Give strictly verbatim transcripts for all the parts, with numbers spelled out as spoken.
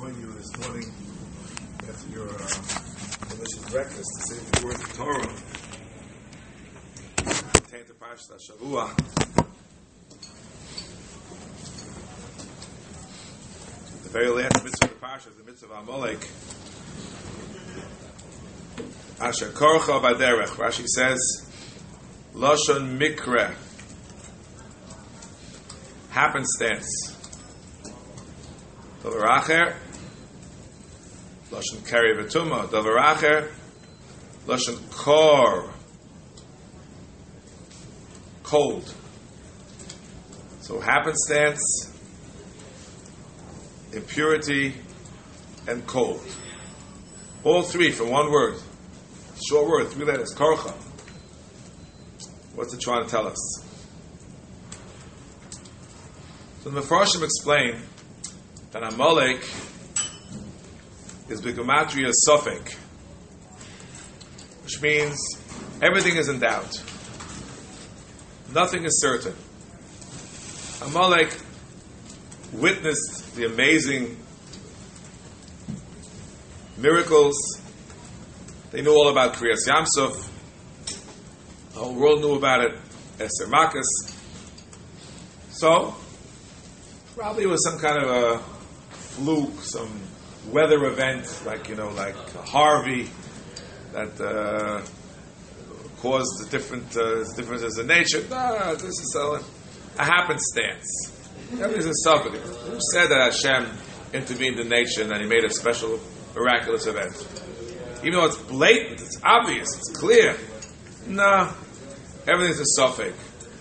join you this morning after your uh, delicious breakfast to say the words of Torah. Pertain to Parashat Shavua. The very last mitzvah of the Parsha is the mitzvah of Amalek. Asher korcha baderech. Rashi says, Lashon mikra. Happenstance. Davar acher, Lashon kari v'tuma. Davar acher, Lashon kor, cold. So happenstance, impurity, and cold. All three from one word. Short word, three letters, korcha. What's it trying to tell us? So the Mefarshim explain that Amalek is B'gematria Sofek, which means everything is in doubt. Nothing is certain. Amalek witnessed the amazing miracles. They knew all about Kriyas Yamsuf. The whole world knew about it. Eser Makas. So, probably it was some kind of a fluke, some weather event, like, you know, like Harvey, that uh, caused different uh, differences in nature. No, this is a, a happenstance. Everything's a subject. Who said that Hashem intervened in nature and he made a special, miraculous event? Even though it's blatant, it's obvious, it's clear. No, everything's a suffix.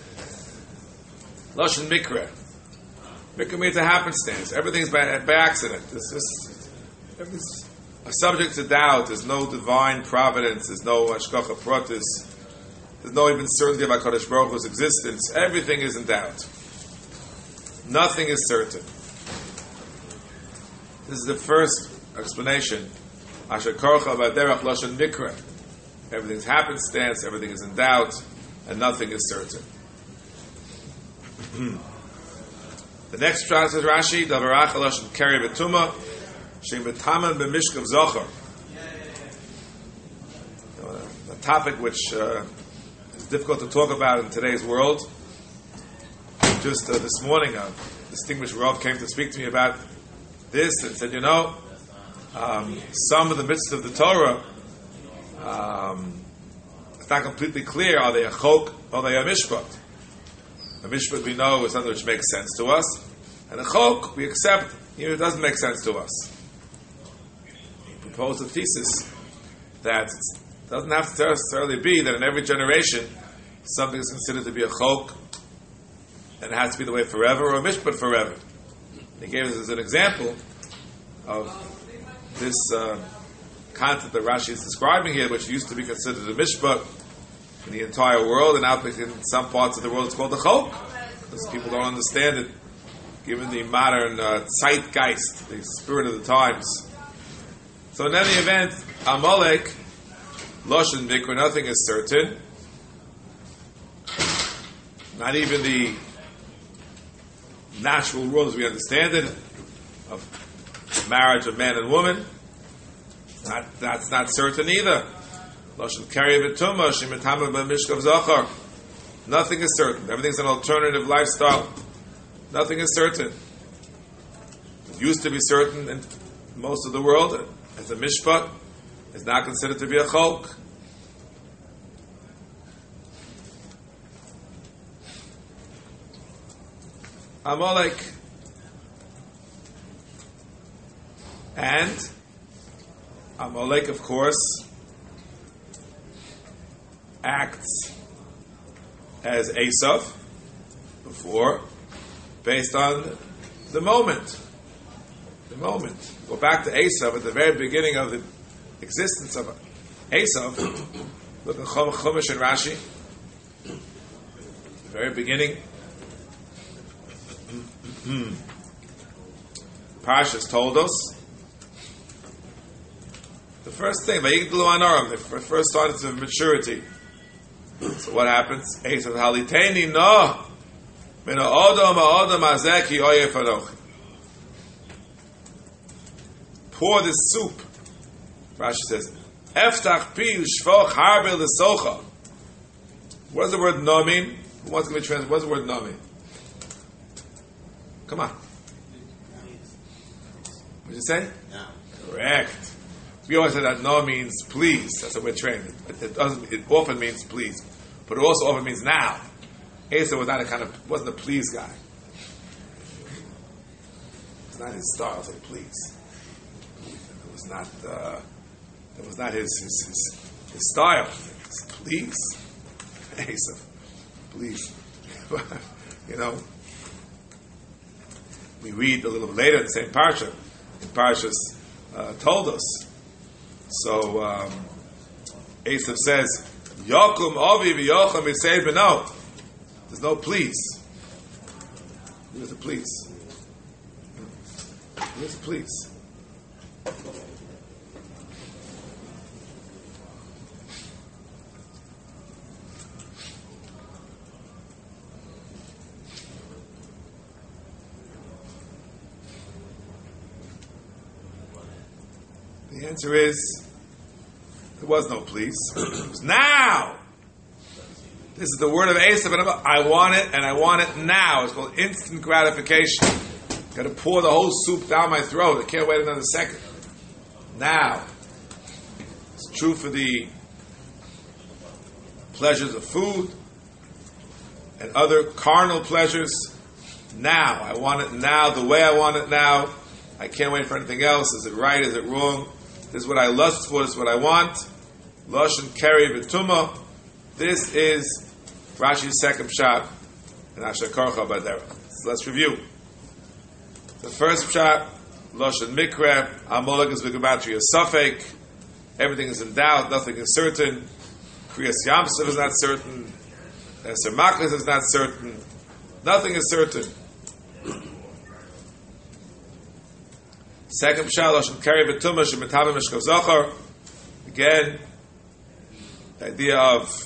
Lashon mikra. Mikra means a happenstance. Everything's by, by accident. It's just, everything's a subject to doubt. There's no divine providence. There's no hashgacha pratis. There's no even certainty about HaKadosh Baruch Hu's existence. Everything is in doubt. Nothing is certain. This is the first explanation. Asher korcha baderech lashon mikra. Everything's happenstance. Everything is in doubt, and nothing is certain. The next pshat says Rashi, Davar acher lashon kari v'tuma, she'im b'taman b'mishkav zocher. A topic which uh, is difficult to talk about in today's world. Just uh, this morning, a distinguished Rav came to speak to me about this and said, you know, um, some of the mitzvahs of the Torah, um, it's not completely clear. Are they a chok or are they a mishpat? A mishpat we know is something which makes sense to us, and a chok we accept even if it doesn't make sense to us. He proposed a thesis that it doesn't have to necessarily be that in every generation something is considered to be a chok and it has to be the way forever, or a mishpat forever. And he gave us as an example of this uh, concept that Rashi is describing here, which used to be considered a mishpat in the entire world, and now in some parts of the world it's called the chok, because people don't understand it, given the modern uh, zeitgeist, the spirit of the times. So in any event, Amalek, Lashon mikra, nothing is certain. Not even the natural world as we understand it, of marriage of man and woman. Not, that's not certain either. Lashon kari v'tuma, she'im b'taman b'mishkav zocher. Nothing is certain. Everything's an alternative lifestyle. Nothing is certain. It used to be certain in most of the world as a mishpat. It's not considered to be a chok. Amalek. And Amalek, of course, acts as Esav before, based on the moment. The moment. Go back to Esav at the very beginning of the existence of Esav. Look at Chumash and Rashi. The very beginning. Parshas told us the first thing, Vayigdalu Anaram, they first started to maturity. So what happens? Esav haliteni no min ha'odam ha'odam hazeh ki oyef anochi. pour this soup. Rashi says, Eftach pi ushfoch harbe l'socha. What does the word no mean? Who wants to be translated? What does the word no mean? Come on. What did you say? No. Correct. We always say that no means please. That's what we're trained. It, it doesn't. It often means please, but it also often means now. Asa was not a kind of wasn't a please guy. It's not his style. Say please. It was not. Uh, it was not his his his, his style. It's, please, Asa, please. You know. We read a little bit later in the same parsha. In Parshas uh, told us. So um, Esav says, "Yakum avi v'yocham v'sei b'no." There's no please. Where's the please? Where's the please? The answer is, there was no please. It was now. This is the word of Esav. I want it, and I want it now. It's called instant gratification. Got to pour the whole soup down my throat. I can't wait another second. Now. It's true for the pleasures of food and other carnal pleasures. Now. I want it now, the way I want it now. I can't wait for anything else. Is it right? Is it wrong? This is what I lust for. This is what I want. Lashon keri v'tuma. This is Rashi's second pshat and Asher Korcha Badera. So let's review. The first pshat, Lashon Mikra, Amalek is v'gematria Safek. Everything is in doubt. Nothing is certain. Kriyas Yamsuf is not certain. Eser Maklis is not certain. Nothing is certain. Second pshat, Lashon keri v'tuma shemitavim mishkav zachar. Again, the idea of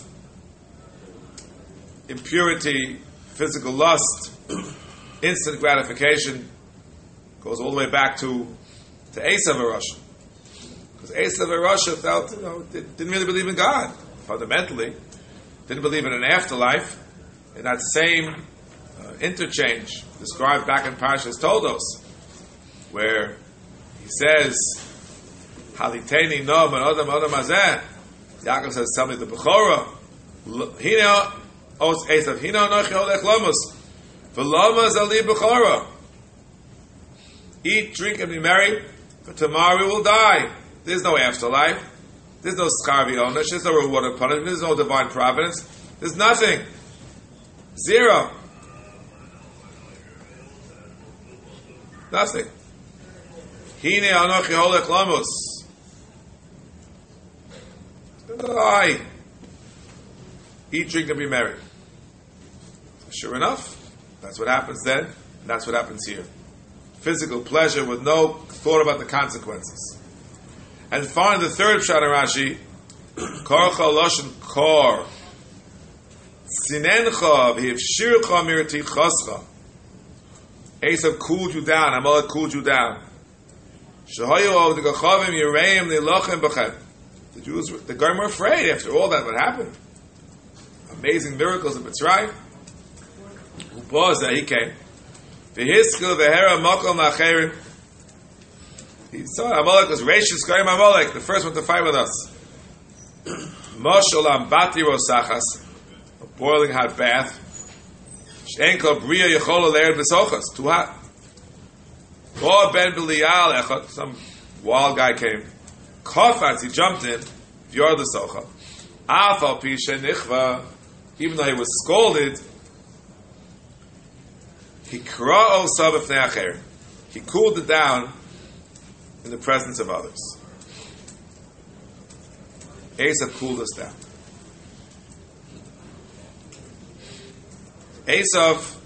impurity, physical lust, instant gratification, goes all the way back to to Esav HaRasha. Because Esav HaRasha felt, you know, didn't really believe in God, fundamentally. Didn't believe in an afterlife. In that same uh, interchange described back in Parshas Toldos, where he says, Haliteni no ben adam adam hazeh. Yaakov says, tell me the Bechorah. Hina os Esav. Hina anochi holech lamos. V'lamos ali Bechorah. Eat, drink, and be merry, but tomorrow we will die. There's no afterlife. There's no schar v'onesh. There's no reward or punishment. There's no divine providence. There's nothing. Zero. Nothing. Hine anochi holech lamos. Die. Eat, drink, and be merry. Sure enough, that's what happens then, and that's what happens here. Physical pleasure with no thought about the consequences. And finally, the third pshat in Rashi, Korcha loshen kor, Sinencha v'hivshircha mirtichascha. Esav cooled you down, Amalek cooled you down. Shehoyu of the gachavim yireim nilochem b'chem. The Jews, the Goyim were afraid after all that would happen. Amazing miracles of Mitzrayim. Who was that? He came. V'hiskil v'hera mokom la'acherim. He saw Amalek was racist Goyim Amalek, the first one to fight with us. Moshel ambati rosachas, a boiling hot bath. She'en kol bria yechola le'er b'sochas, too hot. Bo ben b'liyal echot, some wild guy came. Kofats, he jumped in. V'yor the socha. Afal pi shenichva, even though he was scolded, he kra'o sabafnei acher. He cooled it down in the presence of others. Esav cooled us down. Esav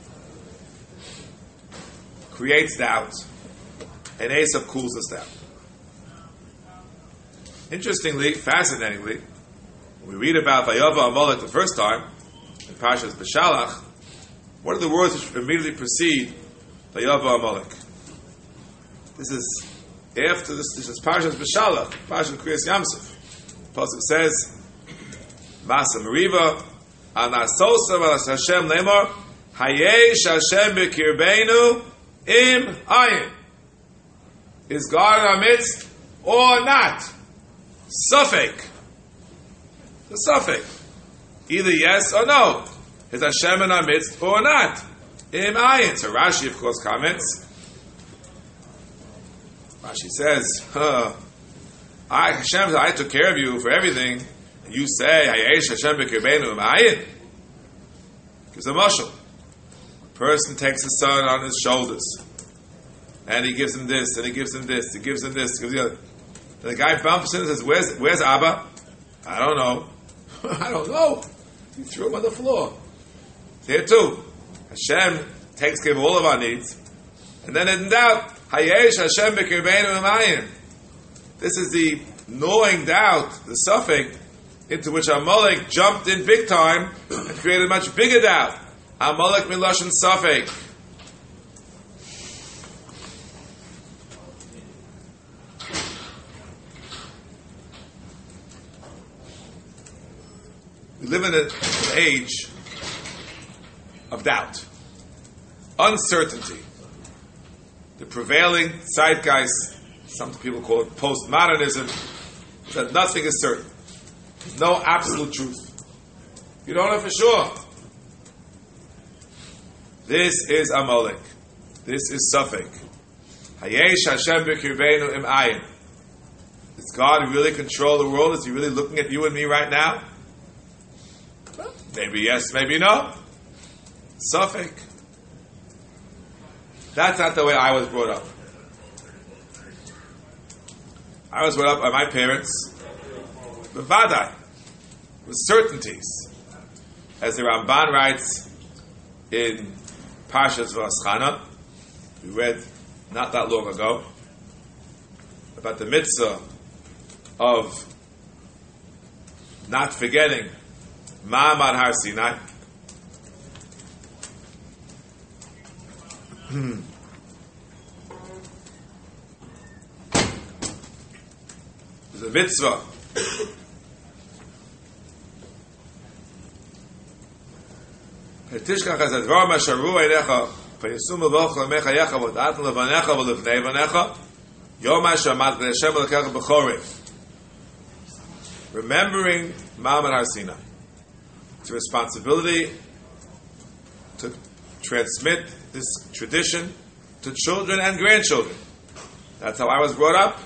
creates doubt, and Esav cools us down. Interestingly, fascinatingly, when we read about Vayava Amalek the first time in Parshas B'Shalach, what are the words which immediately precede Vayava Amalek? This is After this, this is Parshas B'Shalach, Parshas Kriyas Yamsuf. The Pasuk says, Masa Meriva, Anasosa V'Las Hashem Lemor, Hayesh Hashem B'Kirbeinu Im Ayin. Is God in our midst or not? Suffolk. The Suffolk. Either yes or no. Is Hashem in our midst or not? Im Ayin. So Rashi, of course, comments. Rashi says, huh, I, Hashem, I took care of you for everything. And you say, Hayesh Hashem b'kirbeinu im ayin. Gives a mashal. A person takes his son on his shoulders, and he gives him this, and he gives him this, he gives him this, he gives him the other. And the guy bumps in and says, Where's, where's Abba? I don't know. I don't know. He threw him on the floor. Here too. Hashem takes care of all of our needs. And then in doubt, Hayesh Hashem b'kirbeinu im ayin. This is the gnawing doubt, the suffix, into which Amalek jumped in big time and created a much bigger doubt. Amalek miloshin suffix. We live in a, an age of doubt, uncertainty. The prevailing zeitgeist, some people call it postmodernism, that nothing is certain. There's no absolute truth. You don't know for sure. This is Amalek. This is Suffolk. Hayesh Hashem b'kirbeinu im ayin. Does God really control the world? Is He really looking at you and me right now? Well, maybe yes, maybe no. Suffolk. That's not the way I was brought up. I was brought up by my parents, b'vadai, with certainties. As the Ramban writes in Parshas V'aschana, we read not that long ago, about the mitzvah of not forgetting Ma'amad Har Sinai. Hmm. There's a mitzvah Petishkach has a dvar masharu einecha Peyasum levoch lemecha yecha Vodat levanecha Volevnei vanecha Yom hashamat L'Hashem Elokecha b'chorev. Remembering Ma'amad Har Sinai. It's a responsibility to transmit this tradition to children and grandchildren. That's how I was brought up.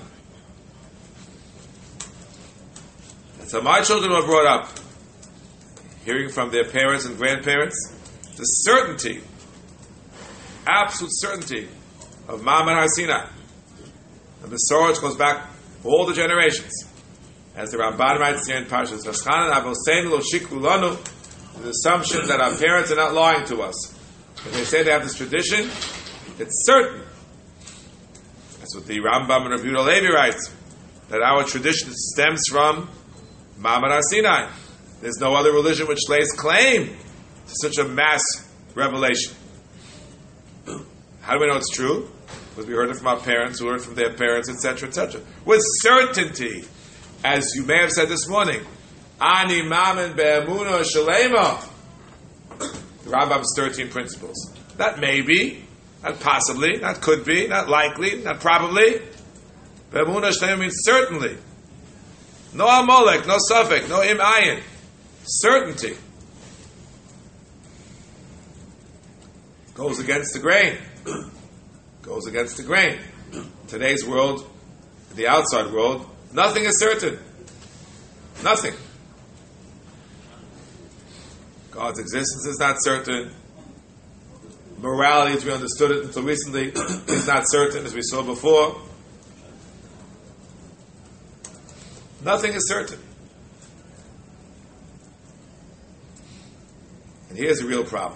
That's how my children were brought up. Hearing from their parents and grandparents the certainty, absolute certainty of Ma'amad Har Sinai. And the Sorach goes back all the generations. As the Ramban writes here in Parshas V'aschana, Avoseinu lo shikru lanu, the assumption that our parents are not lying to us. If they say they have this tradition, it's certain. That's what the Rambam and Rabbi Yehuda Levi writes, that our tradition stems from Ma'amad Har Sinai. There's no other religion which lays claim to such a mass revelation. How do we know it's true? Because we heard it from our parents, who heard it from their parents, et cetera, et cetera. With certainty, as you may have said this morning, Ani Mamen Be'emuna Shalema. The Rambam's thirteen principles. Not maybe, not possibly, not could be, not likely, not probably. Be'emuna Shalema means certainly. No Amalek, no Suffolk, no Im Ayin. Certainty. Goes against the grain. Goes against the grain. Today's world, the outside world, nothing is certain. Nothing. God's existence is not certain. Morality, as we understood it until recently, is not certain, as we saw before. Nothing is certain. And here's a real problem.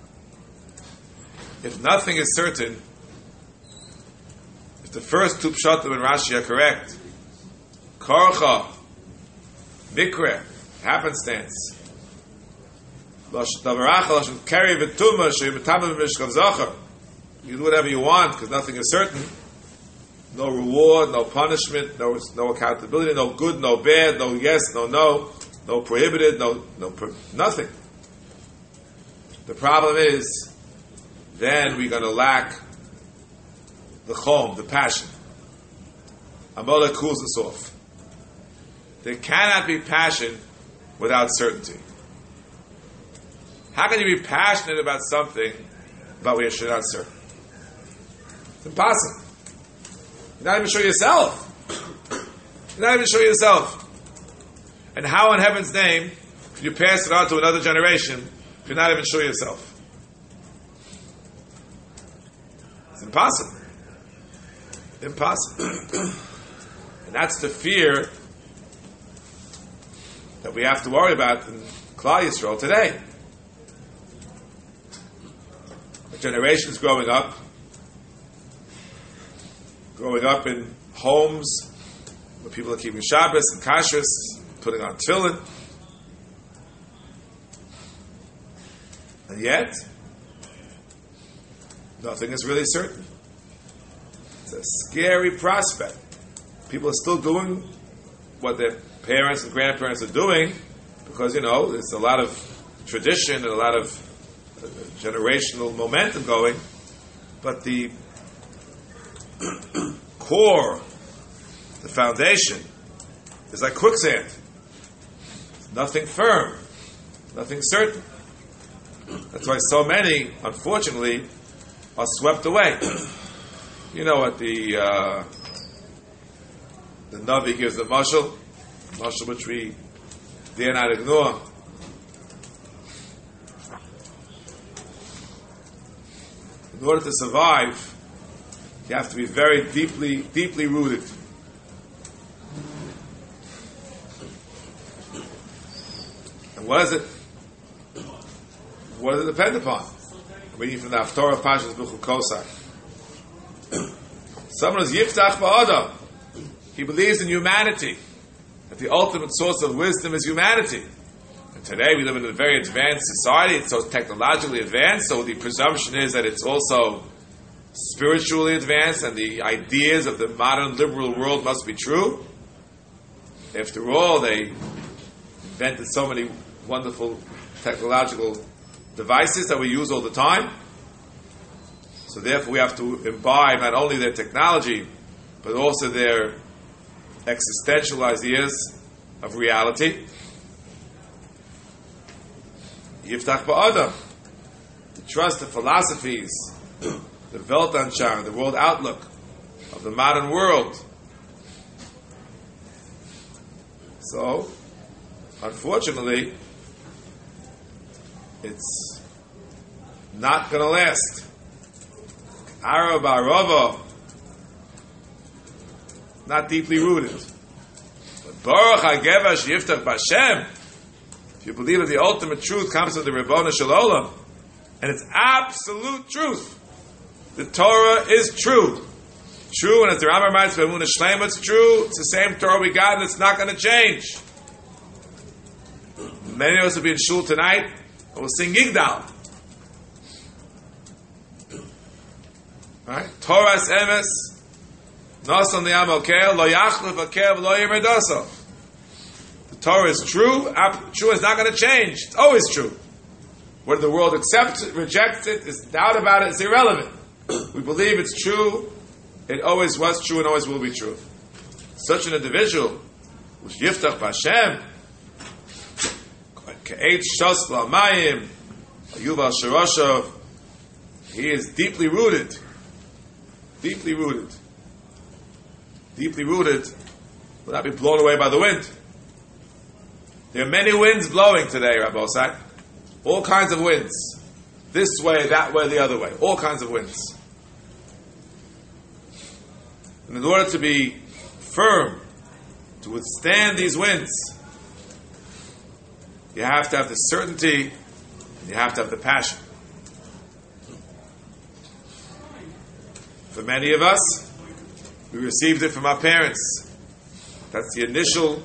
If nothing is certain, if the first two pshatim in Rashi are correct, Korcha, Mikre, happenstance, you do whatever you want because nothing is certain. no reward, no punishment, no no accountability, no good, no bad, no yes, no no, no prohibited, no no pro- nothing. The problem is, then we're going to lack the chom, the passion. Amalek cools us off. There cannot be passion without certainty. How can you be passionate about something about which you're not certain? It's impossible. You're not even sure yourself. You're not even sure yourself. And how in heaven's name can you pass it on to another generation if you're not even sure yourself? It's impossible. Impossible. And that's the fear that we have to worry about in Klal Yisrael today. A generation is growing up, growing up in homes where people are keeping Shabbos and Kashrus, putting on tefillin. And yet, nothing is really certain. It's a scary prospect. People are still doing what their parents and grandparents are doing because, you know, there's a lot of tradition and a lot of uh, generational momentum going. But the core, the foundation, is like quicksand. It's nothing firm, nothing certain. That's why so many, unfortunately, are swept away. You know what the uh, the Navi gives the mashal, mashal which we dare not ignore. In order to survive, you have to be very deeply, deeply rooted. And what is it? What does it depend upon? I'm reading from the Haftorah of Pashas B'chul Kosai. Someone is Yiftach Ba'adam. He believes in humanity. That the ultimate source of wisdom is humanity. And today we live in a very advanced society. It's so technologically advanced, so the presumption is that it's also spiritually advanced and the ideas of the modern liberal world must be true. After all, they invented so many wonderful technological devices that we use all the time. So therefore we have to imbibe not only their technology, but also their existential ideas of reality. Yiftach ba'adam. To trust the philosophies, the Weltanschauung, the world outlook of the modern world. So, unfortunately, it's not going to last. Arab Arava, not deeply rooted. But Baruch HaGevash Yiftach B'Hashem, if you believe that the ultimate truth comes from the Ribono Shel Olam, and it's absolute truth. The Torah is true. True, and as the Rambam writes, B'Emunah Shleima, it's true. It's the same Torah we got, and it's not going to change. Many of us will be in shul tonight, and we'll sing Yigdal. Right? Torah's emes, nasan liyam okel, lo yachlif okel, lo yirmedoso. The Torah is true. True is not going to change. It's always true. Whether the world accepts it, rejects it, is doubt about it, it's irrelevant. We believe it's true. It always was true and always will be true. Such an individual, who's Yiftach B'Hashem, K'eit Shos L'Amayim, Yuval Shiroshav, he is deeply rooted. Deeply rooted. Deeply rooted will not be blown away by the wind. There are many winds blowing today, Rabbi Osai. All kinds of winds. This way, that way, the other way. All kinds of winds. And in order to be firm, to withstand these winds, you have to have the certainty, and you have to have the passion. For many of us, we received it from our parents. That's the initial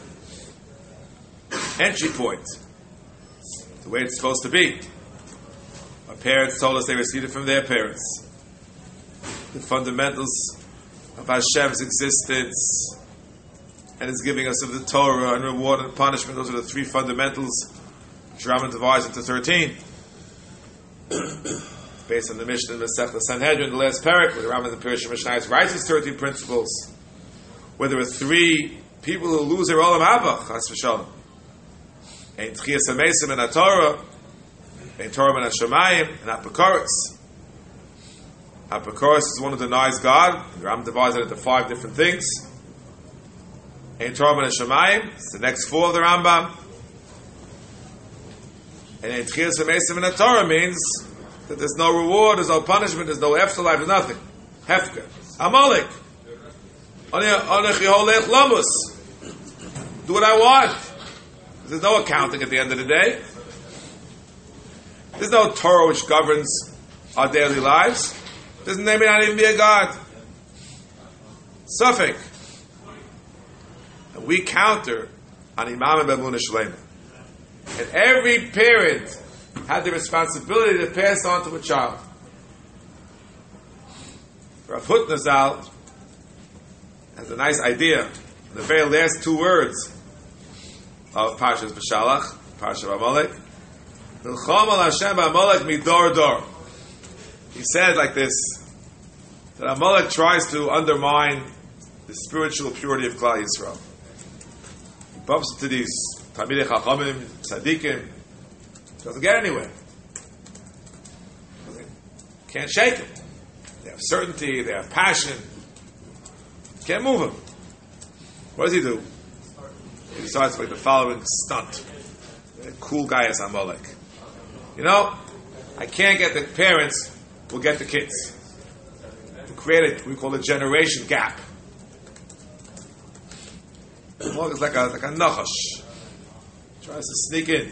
entry point. It's the way it's supposed to be. Our parents told us they received it from their parents. The fundamentals of Hashem's existence, and is giving us of the Torah and reward and punishment. Those are the three fundamentals which Rambam divides into thirteen. Based on the Mishnah in Masechta Sanhedrin, the last parak, where the Rambam in the Pirush Mishnayos writes his thirteen principles, where there are three people who lose their Olam Haba, Chas v'Shalom. Ein Tchias HaMesim and HaTorah, Ein Torah and HaShamayim, and Apokoros. Apokoros is one who denies God. The Rambam divides it into five different things. Ein Torah and HaShamayim, it's the next four of the Rambam. And Ein Tchias HaMesim and HaTorah means that there's no reward, there's no punishment, there's no afterlife, there's nothing. Hefker. Amalek. Do what I want. There's no accounting at the end of the day. There's no Torah which governs our daily lives. There's maybe not even be a God. Suffolk. And we counter on Imam and Bemuna Shalema. And every parent had the responsibility to pass on to a child. Rav Hutner Zal has a nice idea. The very last two words of Parshas B'Shalach, Parshas Amalek, Milcham al Hashem Amalek midor dor. He said like this, that Amalek tries to undermine the spiritual purity of Klal Yisrael. He bumps into these Talmidei Chachamim, Tzadikim, doesn't get anywhere. Can't shake it. They have certainty, they have passion. Can't move him. What does he do? He starts with the following stunt. A cool guy is Amalek. You know, I can't get the parents, we'll get the kids. We create a, we call a generation gap. Amalek is like a, like a nachash. Tries to sneak in.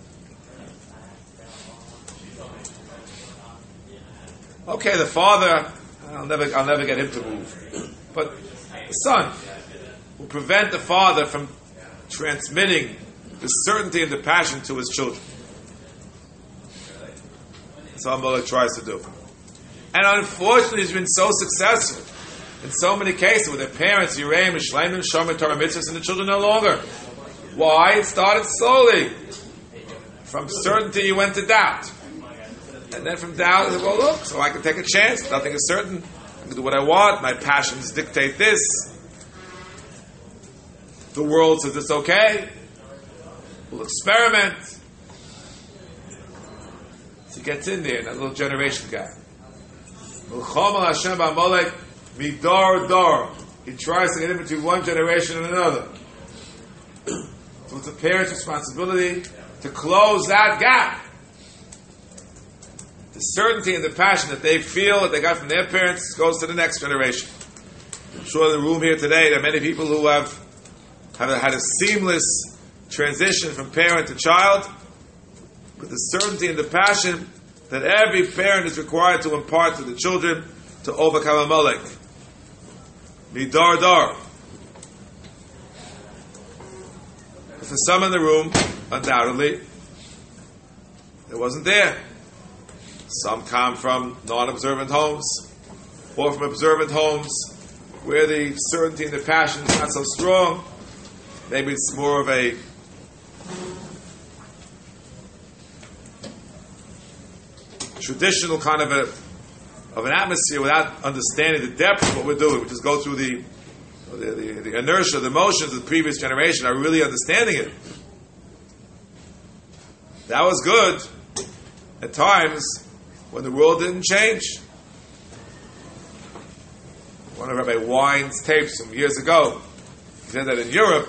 Okay, the father, I'll never, I'll never get him to move. But the son will prevent the father from transmitting the certainty and the passion to his children. That's what Amalek tries to do. And unfortunately, he's been so successful in so many cases with their parents, Yirei, Mishleimim, Shomer, Torah Mitzvahs, and the children no longer. Why? It started slowly. From certainty, you went to doubt. And then from doubt, you said, well, look, so I can take a chance. Nothing is certain. I can do what I want. My passions dictate this. The world says it's okay. We'll experiment. So he gets in there, in that little generation guy. Midar dar. He tries to get in between one generation and another. So it's a parent's responsibility to close that gap. The certainty and the passion that they feel that they got from their parents goes to the next generation. I'm sure in the room here today there are many people who have, have had a seamless transition from parent to child with the certainty and the passion that every parent is required to impart to the children to overcome Amalek. Midar dar. For some in the room, undoubtedly, it wasn't there. Some come from non-observant homes, or from observant homes, where the certainty and the passion is not so strong. Maybe it's more of a traditional kind of a of an atmosphere without understanding the depth of what we're doing. We just go through the the, the, the inertia, the emotions of the previous generation, are really understanding it. That was good at times when the world didn't change. One of Rabbi Wine's tapes from years ago, he said that in Europe,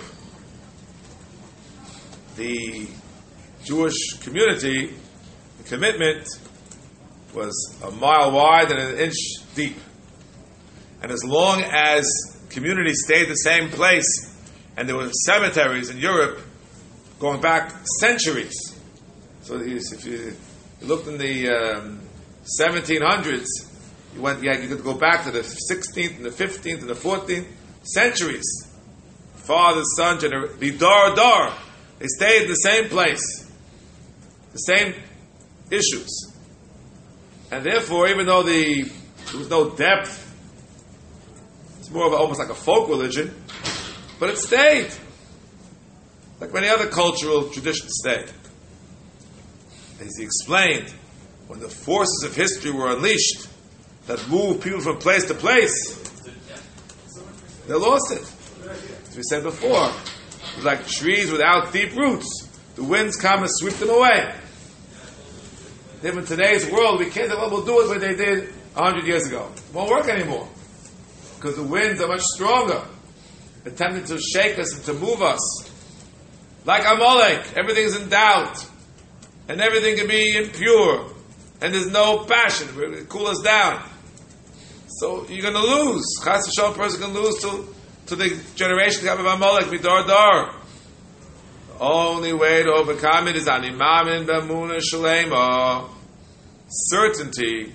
the Jewish community, the commitment was a mile wide and an inch deep. And as long as community stayed the same place, and there were cemeteries in Europe going back centuries. So if you, you looked in the um, seventeen hundreds, you went, yeah, you could go back to the sixteenth and the fifteenth and the fourteenth centuries. Father, son, gener- the dar dar, they stayed in the same place, the same issues, and therefore, even though the there was no depth, more of a, almost like a folk religion, but it stayed. Like many other cultural traditions stayed. As he explained, when the forces of history were unleashed, that moved people from place to place, they lost it. As we said before, it was like trees without deep roots. The winds come and sweep them away. In today's world, we can't we'll do it what they did a hundred years ago. It won't work anymore. Because the winds are much stronger, attempting to shake us and to move us. Like Amalek, everything is in doubt, and everything can be impure, and there's no passion. It will cool us down. So you're going to lose. Chas v'shalom, a person can lose to, to the generation of Amalek, midor dar. The only way to overcome it is animamin b'emunah shalema. Certainty,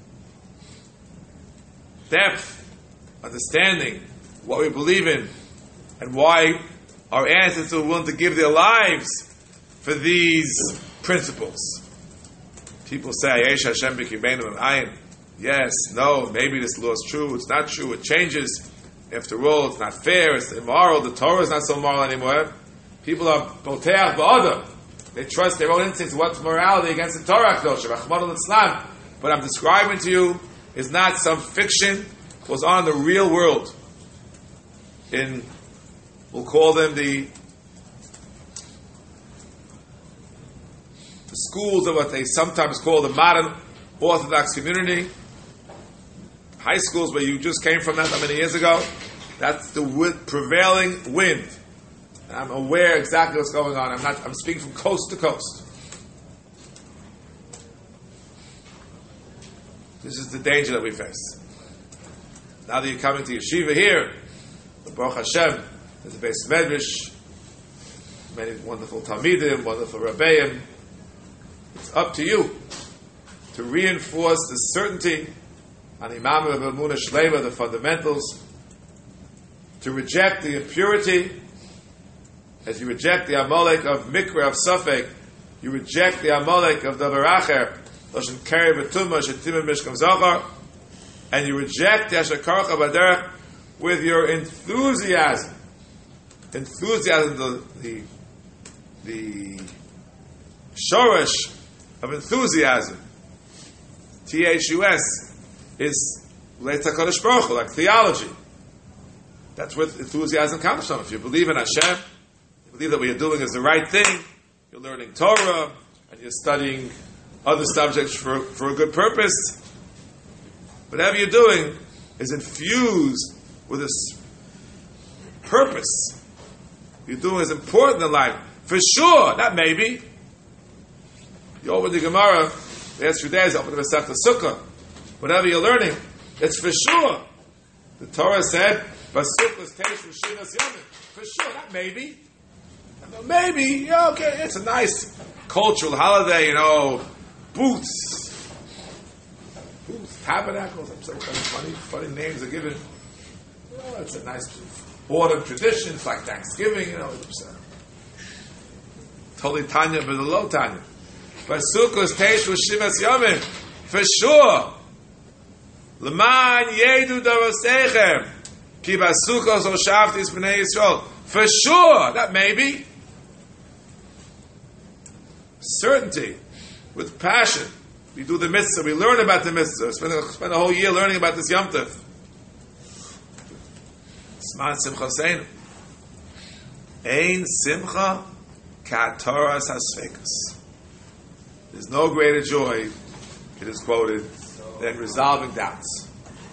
depth, understanding what we believe in, and why our ancestors were willing to give their lives for these principles. People say, Yesh Hashem b'kibeinu v'ayin. Yes, no, maybe this law is true, it's not true, it changes. After all, it's not fair, it's immoral, the Torah is not so moral anymore. People are boteach ba'adam. They trust their own instincts. What's morality against the Torah? What I'm describing to you is not some fiction. It goes on in the real world. In, we'll call them the, the schools of what they sometimes call the modern Orthodox community. High schools where you just came from that many years ago. That's the w- prevailing wind. I'm aware exactly what's going on. I'm not. I'm speaking from coast to coast. This is the danger that we face. Now that you're coming to yeshiva here, the Baruch Hashem, there's a Beis Medrash, many wonderful talmidim, wonderful rabbeim. It's up to you to reinforce the certainty on Imam of Emunah Shlema, the fundamentals, to reject the impurity. As you reject the Amalek of Mikra of Safek, you reject the Amalek of the Baracher, Loshen Keri V'Tumah, Shetimah Mishkam Zohar, and you reject the Asher Karcha Baderech with your enthusiasm. Enthusiasm, the, the, the shorish of enthusiasm, T H U S, is Leitz HaKadosh Baruch Hu, like theology. That's where enthusiasm comes from. If you believe in Hashem, believe that what you're doing is the right thing, you're learning Torah, and you're studying other subjects for, for a good purpose. Whatever you're doing is infused with this purpose. What you're doing is important in life. For sure, not maybe. You open the Gemara, the last few days, open the Masechta Sukkah. Whatever you're learning, it's for sure. The Torah said, "V'sukkos teishu shivas yomim." For sure, not maybe. Maybe, yeah, okay, it's a nice cultural holiday, you know, booths, booths, tabernacles, I'm saying funny, funny names are given. You know, it's a nice autumn tradition, it's like Thanksgiving, you know, it's uh, totally Tanya, but the low Tanya. But Sukkos Teishu Shivas Yomim, for sure. L'man yedu davaseichem, ki basukos o shavtis b'nei Yisrael. For sure, not maybe. Certainty, with passion. We do the mitzvah, we learn about the mitzvah, spend a, spend a whole year learning about this Yom Tov. Sman Simcha Seinu. Ein Simcha Ka'toras HaSfekas. There's no greater joy, it is quoted, than resolving doubts.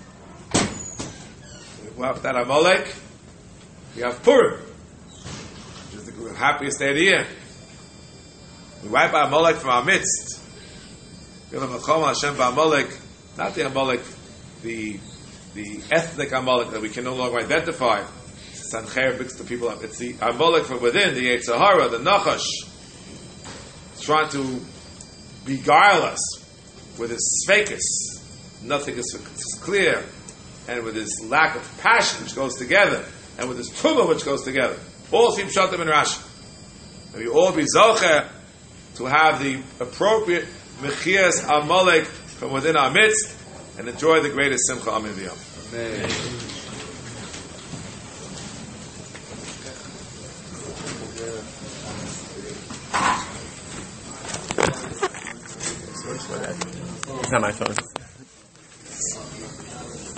We have that Amalek, we have Purim, which is the happiest day of the year. We wipe out Amalek from our midst. We have Hashem Amalek, not the Amalek, the the ethnic Amalek that we can no longer identify. Sancher mixed the people up. It's the Amalek from within, the Yetzer Hara, the Nachash. It's trying to beguile us with his sfekus. Nothing is clear. And with his lack of passion, which goes together. And with his tumah, which goes together. All seem shut them in Rashi. And we all be zocher to have the appropriate mechias Amalek from within our midst and enjoy the greatest simcha Amin V'yam. Amen. It's not my phone.